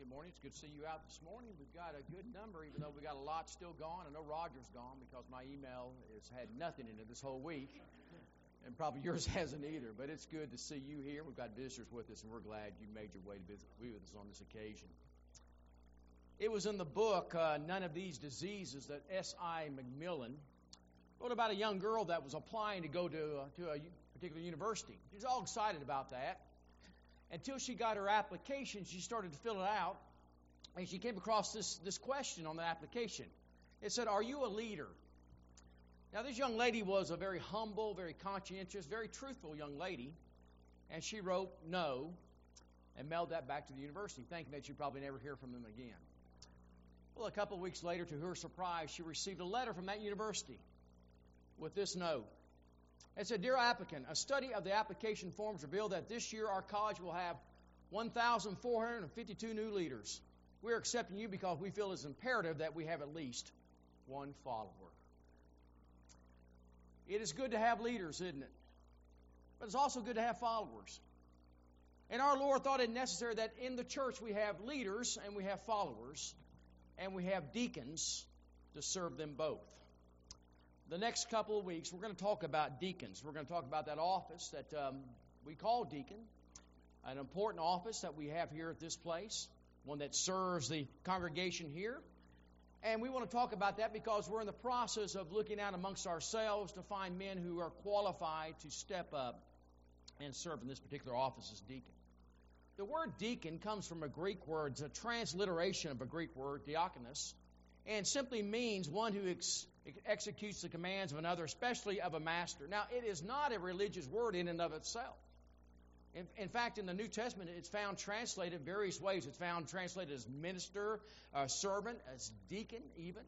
morning. It's good to see you out this morning. We've got a good number, even though we got a lot still gone. I know Roger's gone because my email has had nothing in it this whole week, and probably yours hasn't either. But it's good to see you here. We've got visitors with us, and we're glad you made your way to be with us on this occasion. It was in the book, None of These Diseases, that S.I. McMillan wrote about a young girl that was applying to go to a particular university. She was all excited about that. Until she got her application, she started to fill it out, and she came across this question on the application. It said, "Are you a leader?" Now, this young lady was a very humble, very conscientious, very truthful young lady, and she wrote no and mailed that back to the university, thinking that she'd probably never hear from them again. Well, a couple of weeks later, to her surprise, she received a letter from that university with this note. It said, "Dear applicant, a study of the application forms revealed that this year our college will have 1,452 new leaders. We are accepting you because we feel it's imperative that we have at least one follower." It is good to have leaders, isn't it? But it's also good to have followers. And our Lord thought it necessary that in the church we have leaders and we have followers and we have deacons to serve them both. The next couple of weeks, we're going to talk about deacons. We're going to talk about that office that we call deacon, an important office that we have here at this place, one that serves the congregation here. And we want to talk about that because we're in the process of looking out amongst ourselves to find men who are qualified to step up and serve in this particular office as deacon. The word deacon comes from a Greek word. It's a transliteration of a Greek word, diakonos, and simply means one who executes the commands of another, especially of a master. Now, it is not a religious word in and of itself. In fact, in the New Testament, it's found translated various ways. It's found translated as minister, servant, as deacon even.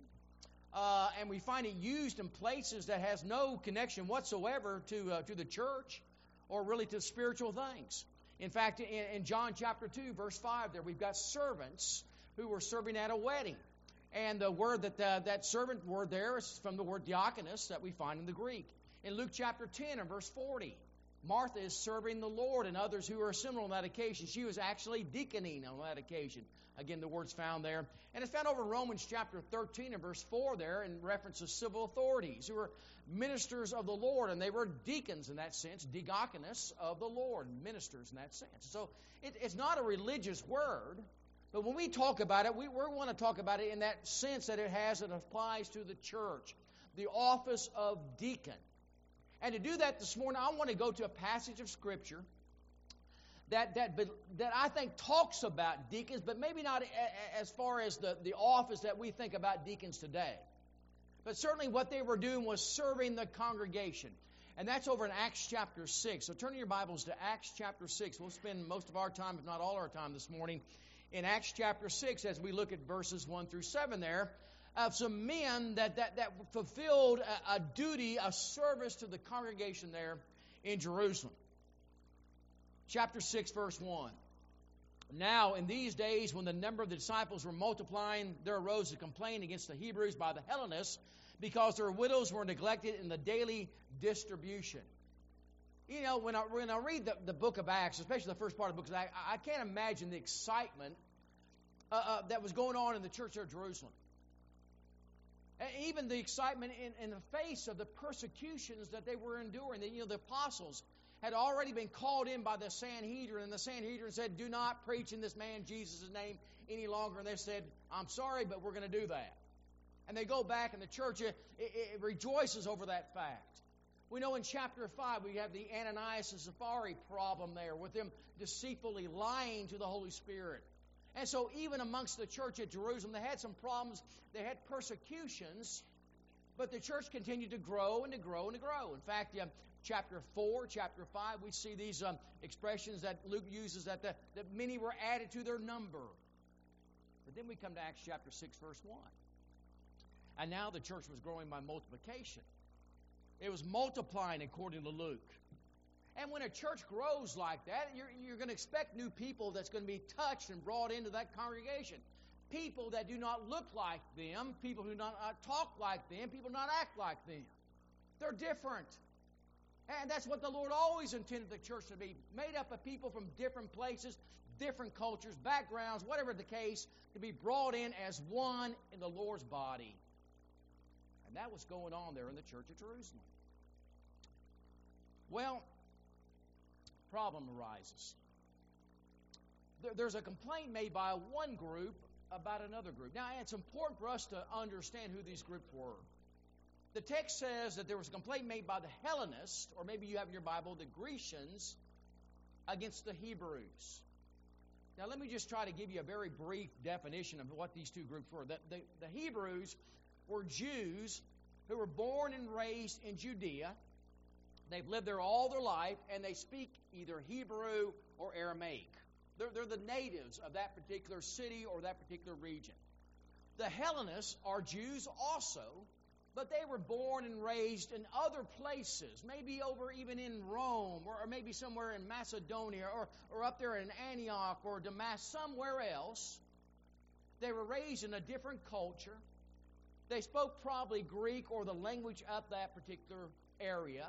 And we find it used in places that has no connection whatsoever to the church or really to spiritual things. In fact, in John chapter 2, verse 5 there, we've got servants who were serving at a wedding. And the word that servant word there is from the word diakonos that we find in the Greek. In Luke chapter 10 and verse 40, Martha is serving the Lord and others who are similar on that occasion. She was actually deaconing on that occasion. Again, the word's found there. And it's found over in Romans chapter 13 and verse 4 there in reference to civil authorities who were ministers of the Lord. And they were deacons in that sense, diakonos of the Lord, ministers in that sense. So it's not a religious word. But when we talk about it, we want to talk about it in that sense that it applies to the church, the office of deacon. And to do that this morning, I want to go to a passage of Scripture that I think talks about deacons, but maybe not as far as the office that we think about deacons today. But certainly what they were doing was serving the congregation. And that's over in Acts chapter 6. So turn your Bibles to Acts chapter 6. We'll spend most of our time, if not all our time this morning, in Acts chapter 6 as we look at verses 1 through 7 there, of some men that fulfilled a duty, a service to the congregation there in Jerusalem. Chapter 6, verse 1. "Now, in these days, when the number of the disciples were multiplying, there arose a complaint against the Hebrews by the Hellenists because their widows were neglected in the daily distribution." You know, when I read the book of Acts, especially the first part of the book of Acts, I can't imagine the excitement that was going on in the church of Jerusalem. And even the excitement in the face of the persecutions that they were enduring. The apostles had already been called in by the Sanhedrin, and the Sanhedrin said, "Do not preach in this man Jesus' name any longer." And they said, "I'm sorry, but we're going to do that." And they go back, and the church it rejoices over that fact. We know in chapter 5 we have the Ananias and Sapphira problem there with them deceitfully lying to the Holy Spirit. And so even amongst the church at Jerusalem, they had some problems. They had persecutions, but the church continued to grow and to grow and to grow. In fact, chapter 4, chapter 5, we see these expressions that Luke uses that many were added to their number. But then we come to Acts chapter 6, verse 1. And now the church was growing by multiplication. It was multiplying according to Luke. And when a church grows like that, you're going to expect new people that's going to be touched and brought into that congregation. People that do not look like them, people who do not talk like them, people who do not act like them. They're different. And that's what the Lord always intended the church to be, made up of people from different places, different cultures, backgrounds, whatever the case, to be brought in as one in the Lord's body. And that was going on there in the church of Jerusalem. Well, problem arises. There's a complaint made by one group about another group. Now, it's important for us to understand who these groups were. The text says that there was a complaint made by the Hellenists, or maybe you have in your Bible, the Grecians, against the Hebrews. Now, let me just try to give you a very brief definition of what these two groups were. The Hebrews were Jews who were born and raised in Judea. They've lived there all their life, and they speak either Hebrew or Aramaic. They're the natives of that particular city or that particular region. The Hellenists are Jews also, but they were born and raised in other places, maybe over even in Rome, or maybe somewhere in Macedonia, or up there in Antioch or Damascus, somewhere else. They were raised in a different culture. They spoke probably Greek or the language of that particular area.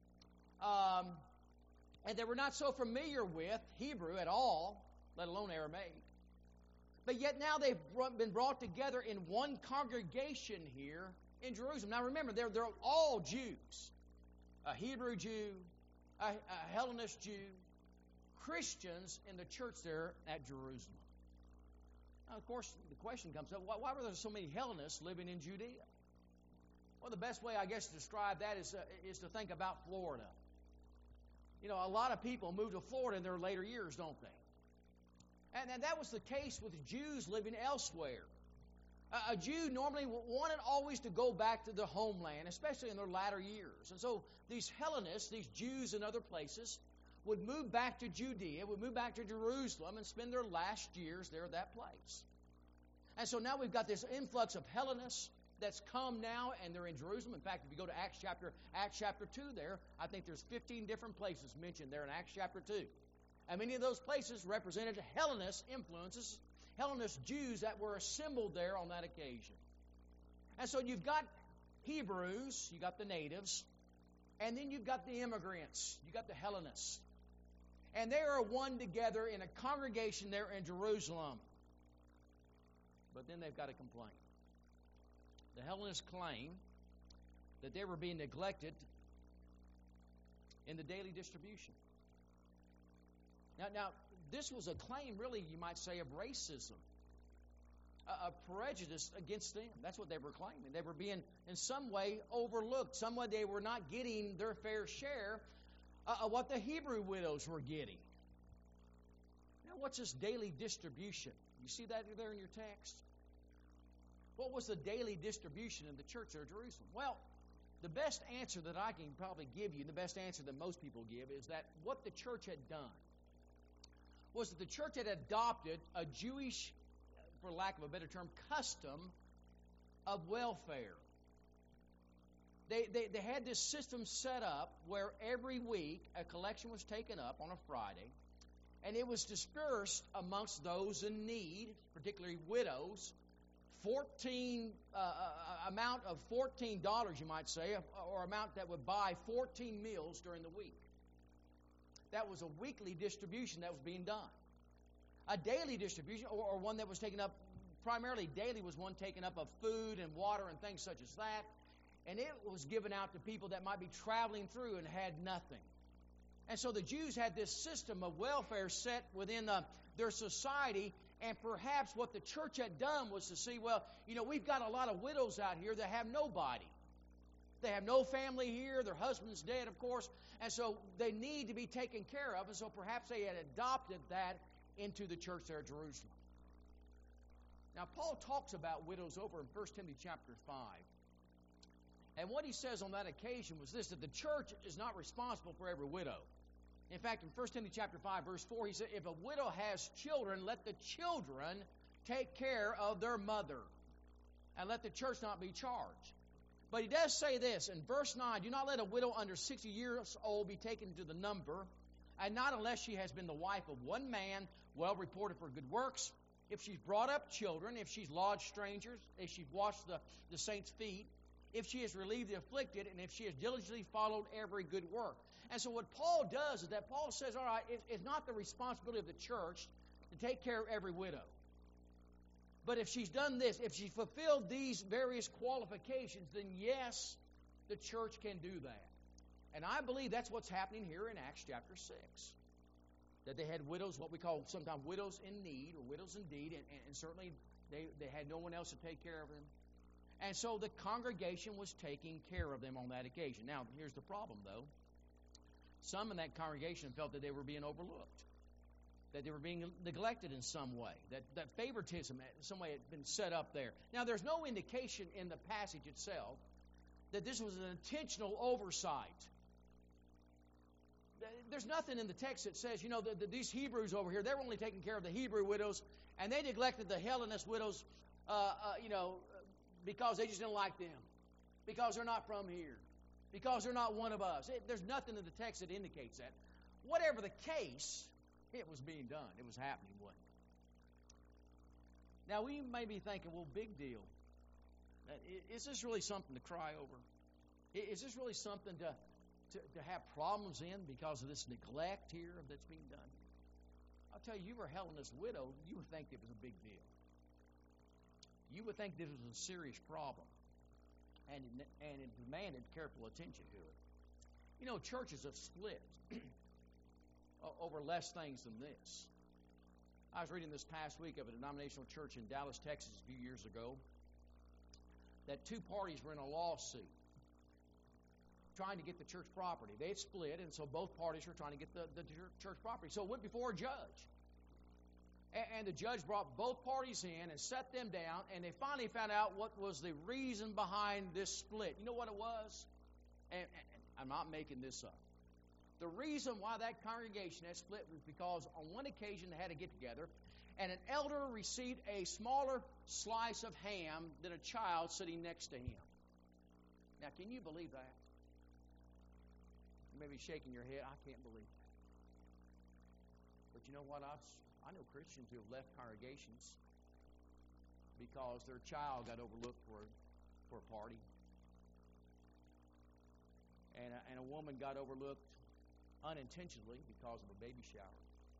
And they were not so familiar with Hebrew at all, let alone Aramaic. But yet now they've been brought together in one congregation here in Jerusalem. Now remember, they're all Jews. A Hebrew Jew, a Hellenist Jew, Christians in the church there at Jerusalem. Now, of course, the question comes up, why were there so many Hellenists living in Judea? Well, the best way, I guess, to describe that is to think about Florida. You know, a lot of people move to Florida in their later years, don't they? And that was the case with Jews living elsewhere. A Jew normally wanted always to go back to their homeland, especially in their latter years. And so these Hellenists, these Jews in other places, would move back to Judea, would move back to Jerusalem and spend their last years there at that place. And so now we've got this influx of Hellenists that's come now, and they're in Jerusalem. In fact, if you go to Acts chapter 2 there, I think there's 15 different places mentioned there in Acts chapter 2. And many of those places represented Hellenist influences, Hellenist Jews that were assembled there on that occasion. And so you've got Hebrews, you've got the natives, and then you've got the immigrants, you've got the Hellenists. And they are one together in a congregation there in Jerusalem. But then they've got a complaint. The Hellenists claim that they were being neglected in the daily distribution. Now, this was a claim, really, you might say, of racism, a prejudice against them. That's what they were claiming. They were being, in some way, overlooked. Some way they were not getting their fair share of what the Hebrew widows were getting. Now, what's this daily distribution? You see that there in your text? What was the daily distribution in the church there at Jerusalem? Well, the best answer that I can probably give you, and the best answer that most people give, is that what the church had done was that the church had adopted a Jewish, for lack of a better term, custom of welfare. They had this system set up where every week a collection was taken up on a Friday, and it was dispersed amongst those in need, particularly widows. Amount of $14, you might say, or amount that would buy 14 meals during the week. That was a weekly distribution that was being done. A daily distribution, or one that was taken up, primarily daily, was one taken up of food and water and things such as that. And it was given out to people that might be traveling through and had nothing. And so the Jews had this system of welfare set within their society. And perhaps what the church had done was to see, well, you know, we've got a lot of widows out here that have nobody. They have no family here. Their husband's dead, of course. And so they need to be taken care of. And so perhaps they had adopted that into the church there at Jerusalem. Now, Paul talks about widows over in 1 Timothy chapter 5. And what he says on that occasion was this, that the church is not responsible for every widow. In fact, in 1 Timothy chapter 5, verse 4, he said, if a widow has children, let the children take care of their mother, and let the church not be charged. But he does say this, in verse 9, do not let a widow under 60 years old be taken to the number, and not unless she has been the wife of one man, well reported for good works, if she's brought up children, if she's lodged strangers, if she's washed the saints' feet, if she has relieved the afflicted, and if she has diligently followed every good work. And so what Paul does is that Paul says, all right, it's not the responsibility of the church to take care of every widow. But if she's done this, if she fulfilled these various qualifications, then yes, the church can do that. And I believe that's what's happening here in Acts chapter 6. That they had widows, what we call sometimes widows in need, or widows in deed, and certainly they had no one else to take care of them. And so the congregation was taking care of them on that occasion. Now, here's the problem, though. Some in that congregation felt that they were being overlooked, that they were being neglected in some way, that favoritism in some way had been set up there. Now, there's no indication in the passage itself that this was an intentional oversight. There's nothing in the text that says, that these Hebrews over here, they were only taking care of the Hebrew widows, and they neglected the Hellenist widows, because they just didn't like them, because they're not from here, because they're not one of us. There's nothing in the text that indicates that. Whatever the case, it was being done. It was happening, wasn't it? Now, we may be thinking, well, big deal. Is this really something to cry over? Is this really something to have problems in because of this neglect here that's being done? I'll tell you, were a Hellenist widow, you would think it was a big deal. You would think this was a serious problem, and it demanded careful attention to it. Churches have split over less things than this. I was reading this past week of a denominational church in Dallas, Texas, a few years ago, that two parties were in a lawsuit trying to get the church property. They had split, and so both parties were trying to get the church property. So it went before a judge. And the judge brought both parties in and set them down, and they finally found out what was the reason behind this split. You know what it was? And I'm not making this up. The reason why that congregation had split was because on one occasion they had to get together, and an elder received a smaller slice of ham than a child sitting next to him. Now, can you believe that? You may be shaking your head. I can't believe that. But you know what? I know Christians who have left congregations because their child got overlooked for a party. And a woman got overlooked unintentionally because of a baby shower.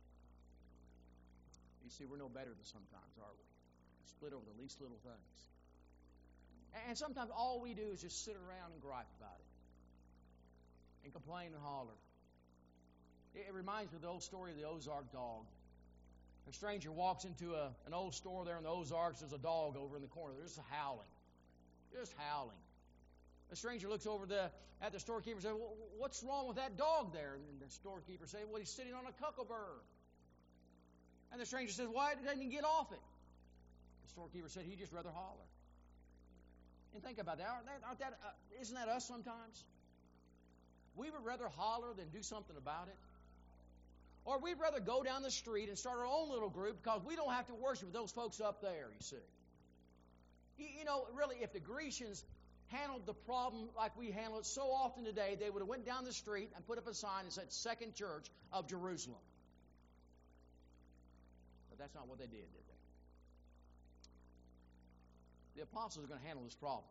You see, we're no better than sometimes, are we? We split over the least little things. And sometimes all we do is just sit around and gripe about it and complain and holler. It reminds me of the old story of the Ozark dog. A stranger walks into an old store there in the Ozarks. There's a dog over in the corner. There's howling. Just howling. The stranger looks over at the storekeeper and says, well, what's wrong with that dog there? And the storekeeper says, well, he's sitting on a cuckleburr. And the stranger says, why doesn't he get off it? The storekeeper said, he'd just rather holler. And think about that. Isn't that us sometimes? We would rather holler than do something about it. Or we'd rather go down the street and start our own little group because we don't have to worship with those folks up there, you see. Really, if the Grecians handled the problem like we handle it so often today, they would have went down the street and put up a sign and said, Second Church of Jerusalem. But that's not what they did they? The apostles are going to handle this problem.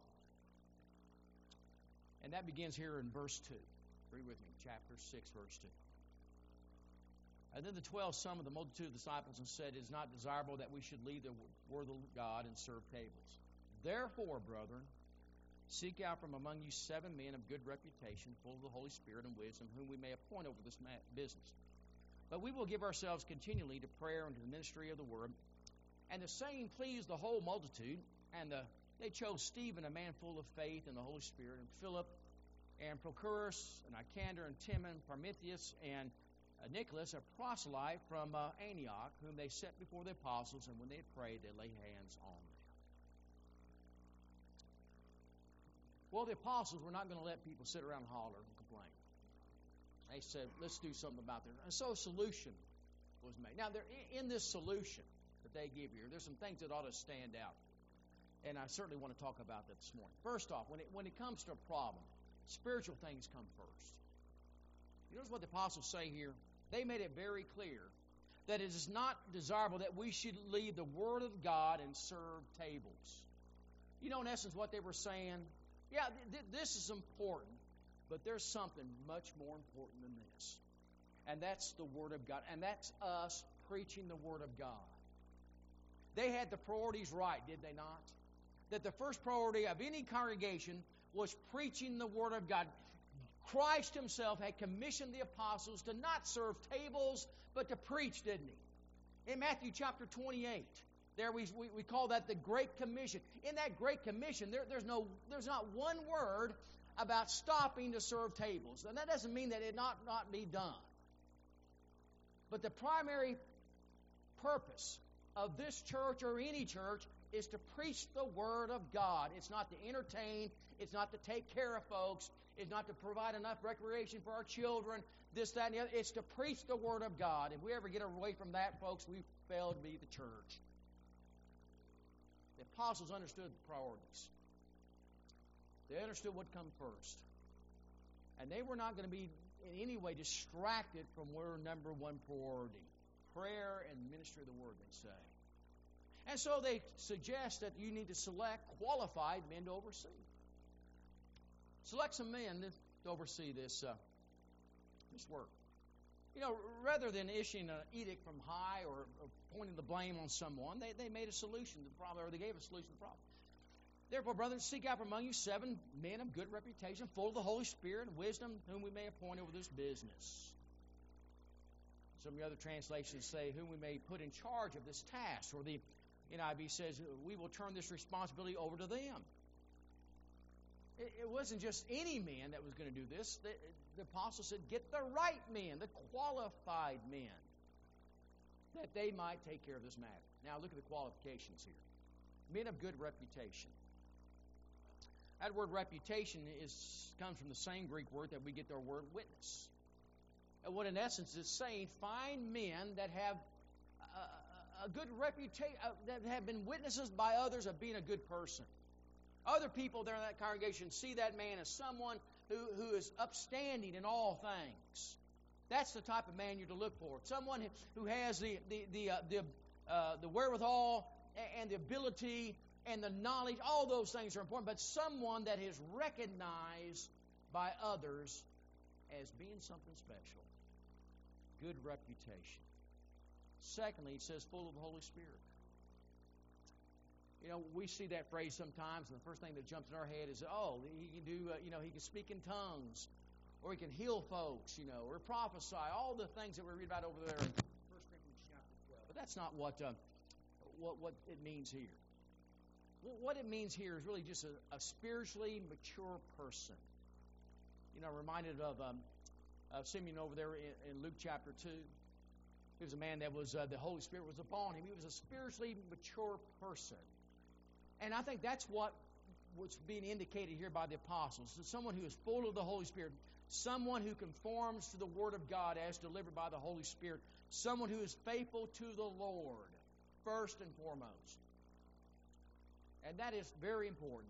And that begins here in verse 2. Read with me, chapter 6, verse 2. And then the 12 summoned the multitude of disciples and said, it is not desirable that we should leave the word of God and serve tables. Therefore, brethren, seek out from among you 7 men of good reputation, full of the Holy Spirit and wisdom, whom we may appoint over this business. But we will give ourselves continually to prayer and to the ministry of the word. And the saying pleased the whole multitude, and they chose Stephen, a man full of faith and the Holy Spirit, and Philip, and Prochorus, and Nicander, and Timon, Parmenius, and Nicholas, a proselyte from Antioch, whom they set before the apostles, and when they had prayed, they laid hands on them. Well, the apostles were not going to let people sit around and holler and complain. They said, let's do something about this. And so a solution was made. Now, in this solution that they give here, there's some things that ought to stand out. And I certainly want to talk about that this morning. First off, when it comes to a problem, spiritual things come first. You notice what the apostles say here? They made it very clear that it is not desirable that we should leave the Word of God and serve tables. In essence, what they were saying, yeah, this is important, but there's something much more important than this. And that's the Word of God. And that's us preaching the Word of God. They had the priorities right, did they not? That the first priority of any congregation was preaching the Word of God. Christ Himself had commissioned the apostles to not serve tables, but to preach, didn't He? In Matthew chapter 28, there we call that the Great Commission. In that Great Commission, there's not one word about stopping to serve tables. And that doesn't mean that it not be done. But the primary purpose of this church or any church is to preach the Word of God. It's not to entertain. It's not to take care of folks. It's not to provide enough recreation for our children, this, that, and the other. It's to preach the Word of God. If we ever get away from that, folks, we fail to be the church. The apostles understood the priorities. They understood what come first. And they were not going to be in any way distracted from their number one priority. Prayer and ministry of the Word, they say. And so they suggest that you need to select qualified men to oversee. Select some men to oversee this work. You know, rather than issuing an edict from high or pointing the blame on someone, they made a solution to the problem, or they gave a solution to the problem. Therefore, brothers, seek out from among you 7 men of good reputation, full of the Holy Spirit and wisdom, whom we may appoint over this business. Some of the other translations say, whom we may put in charge of this task. Or the NIV says, we will turn this responsibility over to them. It wasn't just any man that was going to do this. The apostle said, get the right men, the qualified men, that they might take care of this matter. Now, look at the qualifications here. Men of good reputation. That word reputation comes from the same Greek word that we get our word witness. And what in essence is saying, find men that have a good reputation, that have been witnesses by others of being a good person. Other people there in that congregation see that man as someone who is upstanding in all things. That's the type of man you're to look for. Someone who has the wherewithal and the ability and the knowledge. All those things are important, but someone that is recognized by others as being something special. Good reputation. Secondly, it says full of the Holy Spirit. You know, we see that phrase sometimes, and the first thing that jumps in our head is, oh, he can do, he can speak in tongues, or he can heal folks, or prophesy, all the things that we read about over there in 1 Corinthians chapter 12. But that's not what it means here. What it means here is really just a spiritually mature person. I'm reminded of Simeon over there in Luke chapter 2. He was a man that was, the Holy Spirit was upon him. He was a spiritually mature person. And I think that's what's being indicated here by the apostles. It's someone who is full of the Holy Spirit. Someone who conforms to the Word of God as delivered by the Holy Spirit. Someone who is faithful to the Lord, first and foremost. And that is very important.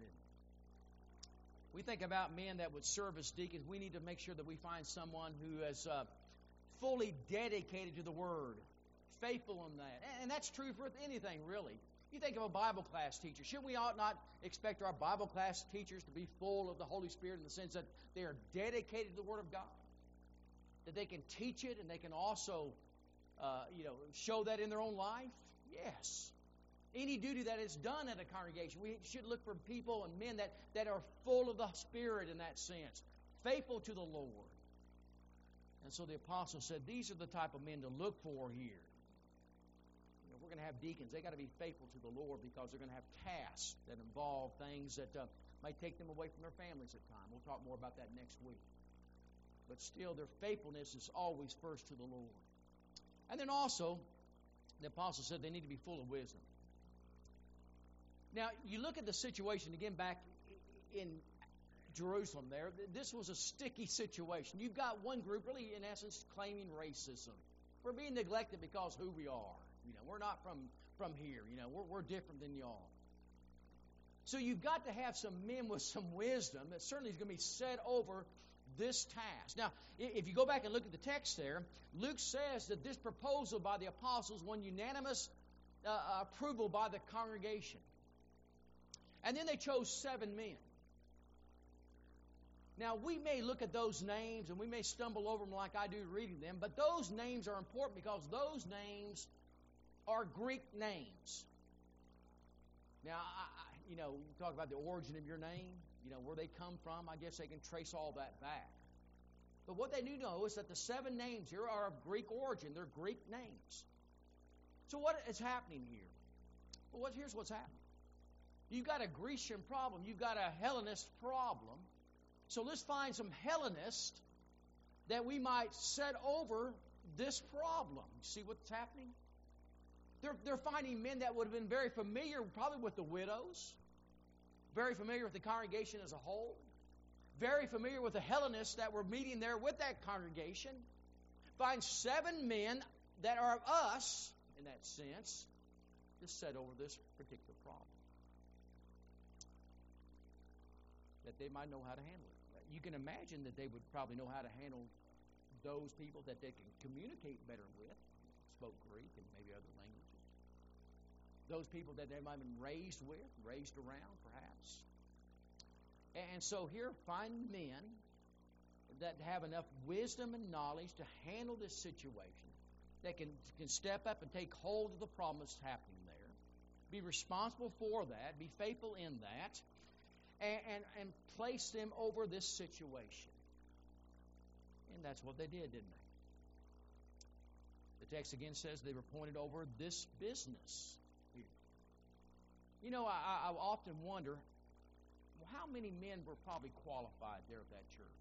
We think about men that would serve as deacons. We need to make sure that we find someone who is fully dedicated to the Word, faithful in that. And that's true for anything, really. You think of a Bible class teacher. Should we not expect our Bible class teachers to be full of the Holy Spirit in the sense that they are dedicated to the Word of God? That they can teach it and they can also, show that in their own life? Yes. Any duty that is done at a congregation, we should look for people and men that are full of the Spirit in that sense, faithful to the Lord. And so the apostle said, these are the type of men to look for here. We're going to have deacons. They got to be faithful to the Lord because they're going to have tasks that involve things that may take them away from their families at times. We'll talk more about that next week. But still, their faithfulness is always first to the Lord. And then also, the apostle said they need to be full of wisdom. Now, you look at the situation again back in Jerusalem there. This was a sticky situation. You've got one group really, in essence, claiming racism. We're being neglected because who we are. We're not from here. We're different than y'all. So you've got to have some men with some wisdom that certainly is going to be set over this task. Now, if you go back and look at the text there, Luke says that this proposal by the apostles won unanimous approval by the congregation. And then they chose 7 men. Now, we may look at those names and we may stumble over them like I do reading them, but those names are important because those names are Greek names. Now, you talk about the origin of your name, where they come from. I guess they can trace all that back. But what they do know is that the 7 names here are of Greek origin. They're Greek names. So what is happening here? Well, here's what's happening. You've got a Grecian problem. You've got a Hellenist problem. So let's find some Hellenists that we might set over this problem. See what's happening? They're finding men that would have been very familiar probably with the widows, very familiar with the congregation as a whole, very familiar with the Hellenists that were meeting there with that congregation. Find 7 men that are of us, in that sense, to set over this particular problem. That they might know how to handle it. You can imagine that they would probably know how to handle those people that they can communicate better with, spoke Greek and maybe other languages. Those people that they might have been raised with, raised around, perhaps. And so here, find men that have enough wisdom and knowledge to handle this situation, that can step up and take hold of the problem that's happening there, be responsible for that, be faithful in that, and place them over this situation. And that's what they did, didn't they? The text again says they were appointed over this business here. I often wonder, how many men were probably qualified there at that church?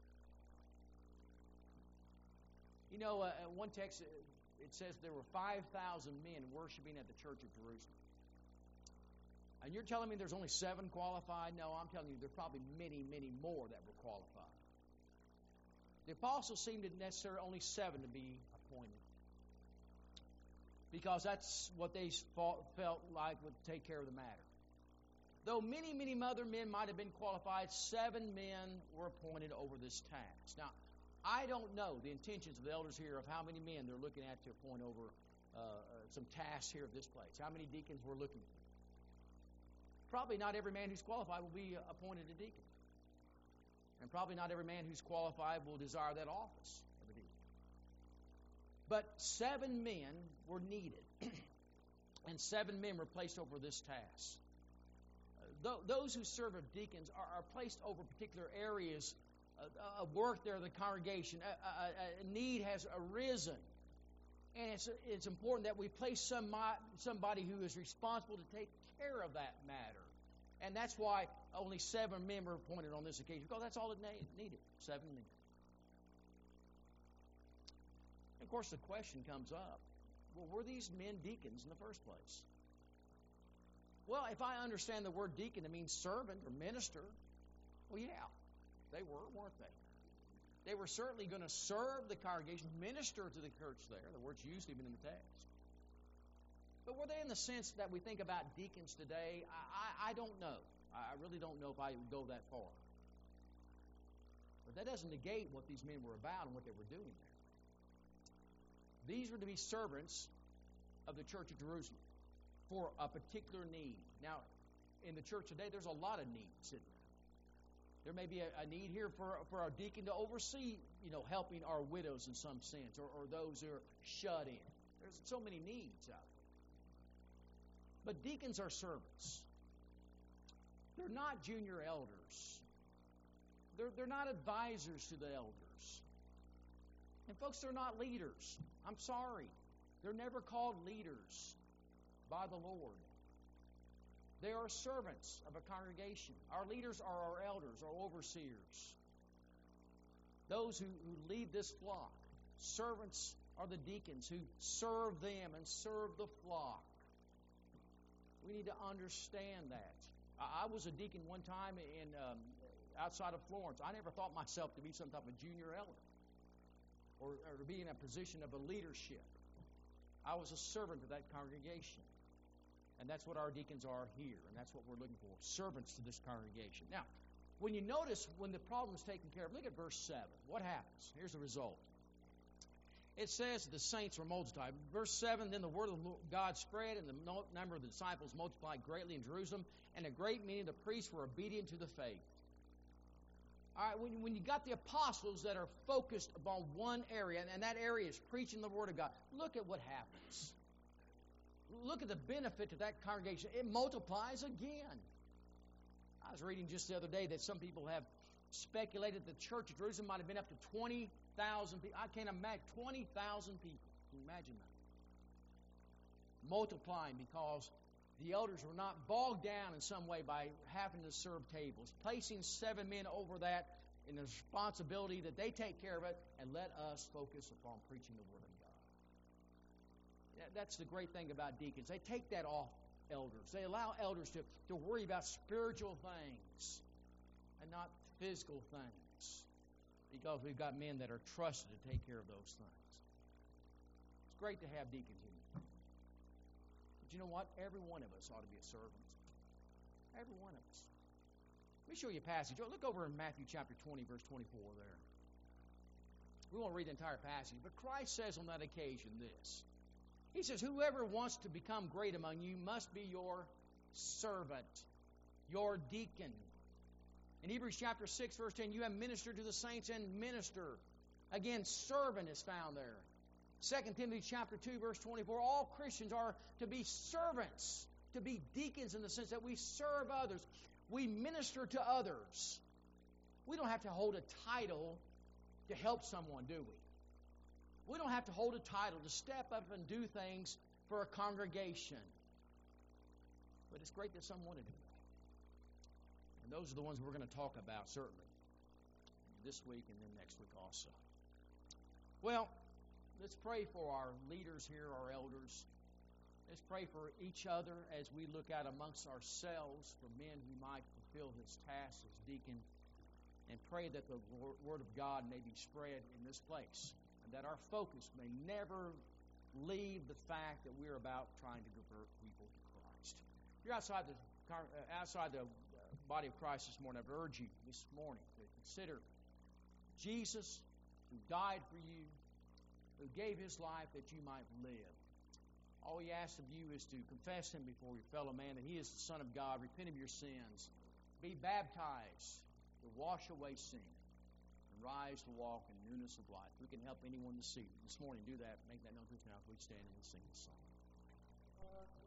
One text, it says there were 5,000 men worshiping at the Church of Jerusalem. And you're telling me there's only 7 qualified? No, I'm telling you there's probably many, many more that were qualified. The apostles seemed to necessarily only 7 to be appointed, because that's what they felt like would take care of the matter. Though many, many other men might have been qualified, 7 men were appointed over this task. Now, I don't know the intentions of the elders here of how many men they're looking at to appoint over some tasks here at this place. How many deacons we're looking for. Probably not every man who's qualified will be appointed a deacon. And probably not every man who's qualified will desire that office of a deacon. But 7 men were needed. And 7 men were placed over this task. Those who serve as deacons are placed over particular areas of work there in the congregation. A need has arisen. And it's important that we place somebody who is responsible to take care of that matter. And that's why only 7 men were appointed on this occasion, because that's all it needed, 7 men. And of course, the question comes up, well, were these men deacons in the first place? Well, if I understand the word deacon to mean servant or minister, well, yeah, they were, weren't they? They were certainly going to serve the congregation, minister to the church there. The word's used even in the text. But were they in the sense that we think about deacons today? I don't know. I really don't know if I would go that far. But that doesn't negate what these men were about and what they were doing there. These were to be servants of the Church of Jerusalem for a particular need. Now, in the church today, there's a lot of needs, isn't there? There may be a need here for our deacon to oversee, helping our widows in some sense, or those who are shut in. There's so many needs out there. But deacons are servants. They're not junior elders. They're not advisors to the elders. And folks, they're not leaders. I'm sorry. They're never called leaders by the Lord. They are servants of a congregation. Our leaders are our elders, our overseers. Those who lead this flock. Servants are the deacons who serve them and serve the flock. We need to understand that. I was a deacon one time outside of Florence. I never thought myself to be some type of junior elder or to be in a position of a leadership. I was a servant of that congregation. And that's what our deacons are here, and that's what we're looking for, servants to this congregation. Now, when you notice when the problem is taken care of, look at verse 7. What happens? Here's the result. It says the saints were multiplied. Verse 7, then the word of God spread, and the number of the disciples multiplied greatly in Jerusalem, and a great many of the priests were obedient to the faith. All right, when you got the apostles that are focused upon one area, and that area is preaching the Word of God, look at what happens. Look at the benefit to that congregation. It multiplies again. I was reading just the other day that some people have speculated the Church of Jerusalem might have been up to 20,000 people. I can't imagine 20,000 people. Can you imagine that? Multiplying because the elders were not bogged down in some way by having to serve tables, placing 7 men over that in the responsibility that they take care of it, and let us focus upon preaching the Word of God. That's the great thing about deacons. They take that off elders. They allow elders to worry about spiritual things and not physical things, because we've got men that are trusted to take care of those things. It's great to have deacons in here. But you know what? Every one of us ought to be a servant. Every one of us. Let me show you a passage. Look over in Matthew chapter 20, verse 24 there. We won't read the entire passage, but Christ says on that occasion this. He says, whoever wants to become great among you must be your servant, your deacon. In Hebrews chapter 6, verse 10, you have ministered to the saints and minister. Again, servant is found there. 2 Timothy chapter 2, verse 24, all Christians are to be servants, to be deacons in the sense that we serve others. We minister to others. We don't have to hold a title to help someone, do we? We don't have to hold a title to step up and do things for a congregation. But it's great that some want to do that. And those are the ones we're going to talk about, certainly, this week and then next week also. Well, let's pray for our leaders here, our elders. Let's pray for each other as we look out amongst ourselves for men who might fulfill his task as deacon, and pray that the Word of God may be spread in this place, and that our focus may never leave the fact that we're about trying to convert people to Christ. If you're outside the body of Christ this morning, I would urge you this morning to consider Jesus, who died for you, who gave his life that you might live. All he asks of you is to confess him before your fellow man, that he is the Son of God, repent of your sins, be baptized to wash away sin, and rise to walk in newness of life. We can help anyone this morning do that. Make that known to us now as we stand and we sing this song.